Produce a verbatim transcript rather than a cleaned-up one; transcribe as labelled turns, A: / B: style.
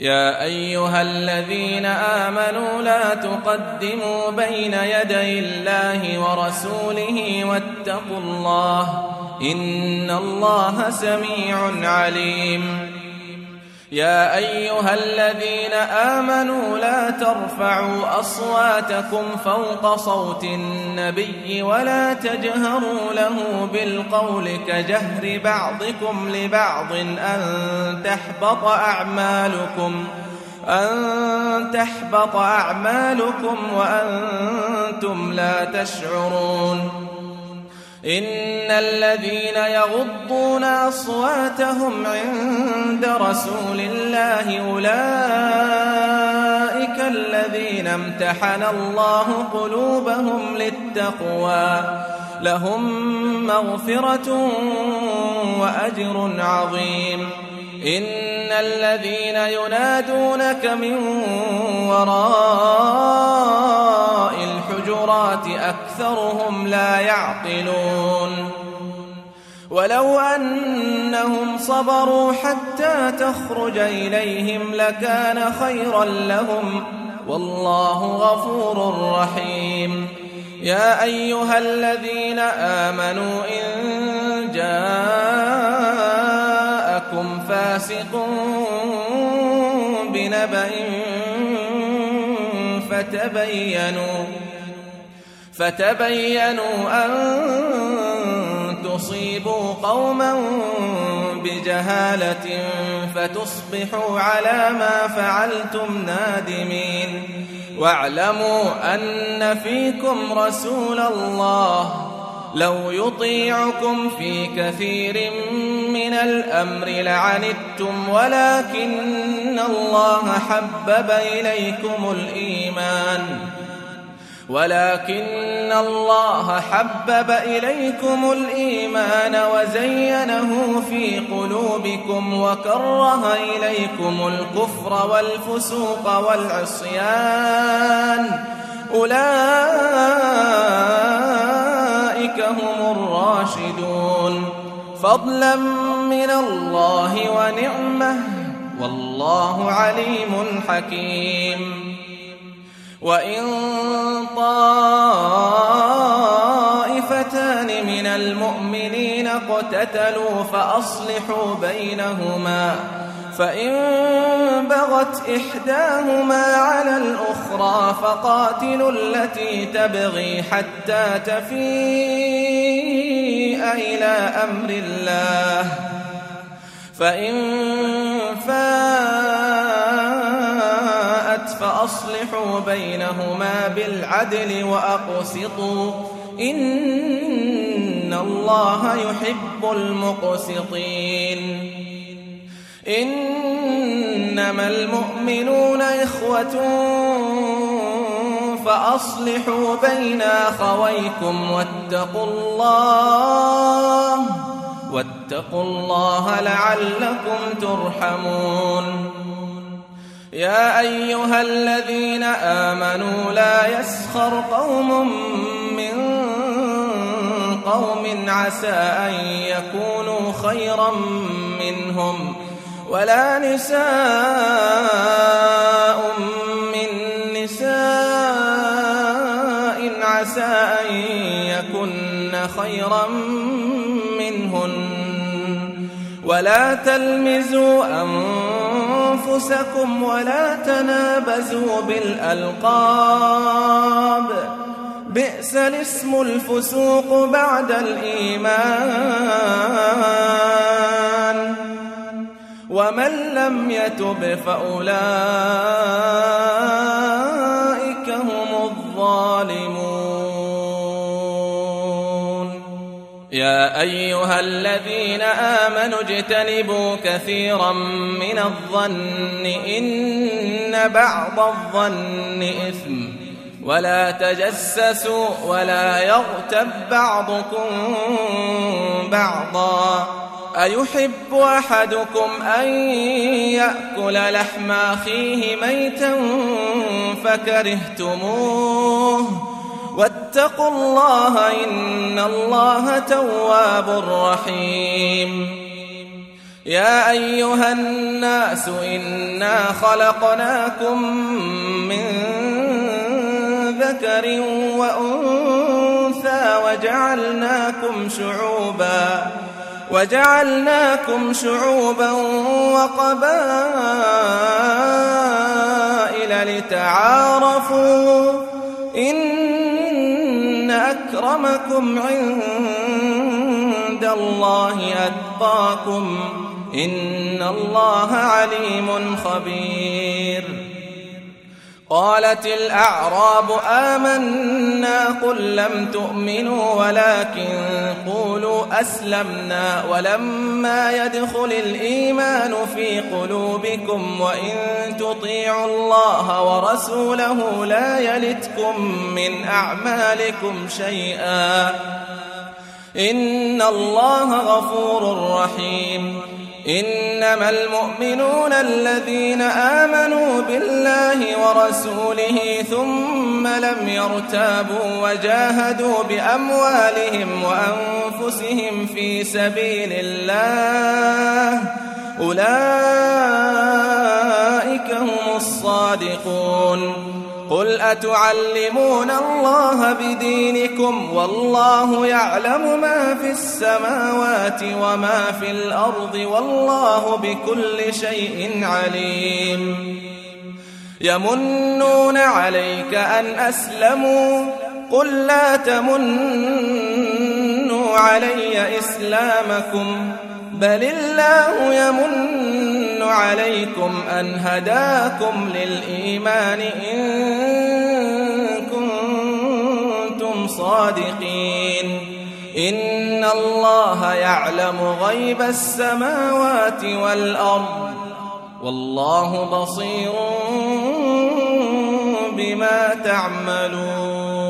A: يا أيها الذين آمنوا لا تقدموا بين يدي الله ورسوله واتقوا الله إن الله سميع عليم. يا أيها الذين آمنوا لا ترفعوا أصواتكم فوق صوت النبي ولا تجهروا له بالقول كجهر بعضكم لبعض أن تحبط أعمالكم أن تحبط أعمالكم وأنتم لا تشعرون. إن الذين يغضون أصواتهم عند رسول الله أولئك الذين امتحن الله قلوبهم للتقوى لهم مغفرة وأجر عظيم. إن الذين ينادونك من وراء الحجرات أكثرهم لا يعقلون. ولو أنهم صبروا حتى تخرج إليهم لكان خيرا لهم والله غفور رحيم. يا أيها الذين آمنوا إن جاءكم فاسق بنبأ فتبينوا فتبينوا أن تصيبوا قوما بجهالة فتصبحوا على ما فعلتم نادمين. واعلموا أن فيكم رسول الله لو يطيعكم في كثير من الأمر لعنتم ولكن الله حبب إليكم الإيمان ولكن الله حبب إليكم الإيمان وزينه في قلوبكم وكره إليكم الكفر والفسوق والعصيان أولئك هم الراشدون فضلا من الله ونعمة والله عليم حكيم. وإن طائفتان من المؤمنين اقتتلوا فأصلحوا بينهما فإن بغت إحداهما على الأخرى فقاتلوا التي تبغي حتى تفيء إلى أمر الله فإن فاءت فأصلحوا بينهما بالعدل وأقسطوا إن الله يحب المقسطين. إنما المؤمنون إخوة فأصلحوا بين أخويكم واتقوا الله واتقوا الله لعلكم ترحمون. يا أيها الذين آمنوا لا يسخر قوم من قوم عسى أن يكونوا خيرا منهم ولا نساء من نساء عسى أن يكن خيرا منهن ولا تلمزوا أنفسكم ولا تنابزوا بالألقاب بئس الاسم الفسوق بعد الإيمان ومن لم يتب فأولئك هم الظالمون. يا أيها الذين آمنوا اجتنبوا كثيرا من الظن إن بعض الظن إثم ولا تجسسوا ولا يغتب بعضكم بعضا أيحب أحدكم أن يأكل لحم أخيه ميتا فكرهتموه واتقوا الله إن الله تواب رحيم. يا أيها الناس إنا خلقناكم من ذكر وأنثى وجعلناكم شعوبا وجعلناكم شعوبا وقبائل لتعارفوا إن أكرمكم عند الله أتقاكم إن الله عليم خبير. قالت الأعراب آمنا قل لم تؤمنوا ولكن قولوا أسلمنا ولما يدخل الإيمان في قلوبكم وإن تطيعوا الله ورسوله لا يلتكم من أعمالكم شيئا إن الله غفور رحيم. إنما المؤمنون الذين آمنوا بالله ورسوله ثم لم يرتابوا وجاهدوا بأموالهم وأنفسهم في سبيل الله أولئك هم الصادقون. قل أتعلمون الله بدينكم والله يعلم ما في السماوات وما في الأرض والله بكل شيء عليم. يمنون عليك أن أسلموا قل لا تمنوا علي إسلامكم بل الله يمن عليكم أن هداكم للإيمان إن كنتم صادقين. إن الله يعلم غيب السماوات والأرض والله بصير بما تعملون.